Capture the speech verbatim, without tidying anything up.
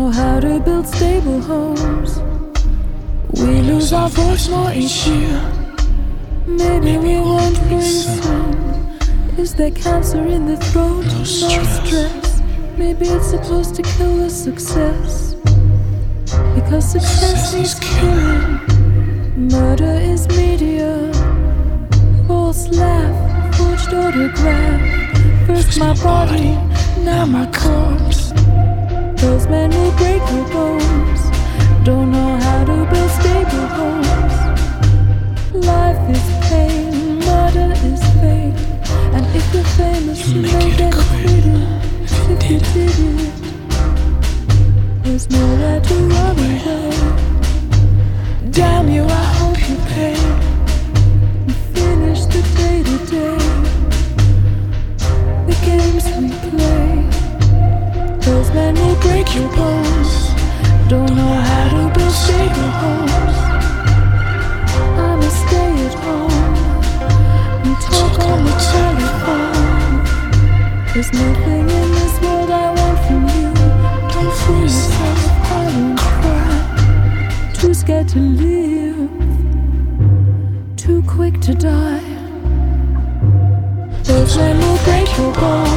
know how to build stable homes. We lose our voice more each year. Maybe we won't win soon. Is there cancer in the throat? No stress. Maybe it's supposed to kill the success, because success is killing. Murder is media. False laugh, forged autograph. First my body, now my corpse. Those men will break your bones. Don't know how to build stable homes. Life is pain, murder is fate. And if you're famous, you may get acquitted. If you did it, there's nowhere to run away. Damn you, I hope you pay and finish the day to day. The games we play, those men will break your bones. Don't know how to build stable homes. I'ma stay at home and talk on the telephone. There's nothing in this world I want from you. Don't fool yourself, I won't cry. Too scared to live, too quick to die. Those men will break your bones.